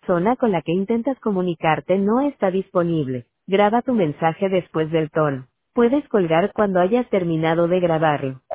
persona con la que intentas comunicarte no está disponible. Graba tu mensaje después del tono. Puedes colgar cuando hayas terminado de grabarlo.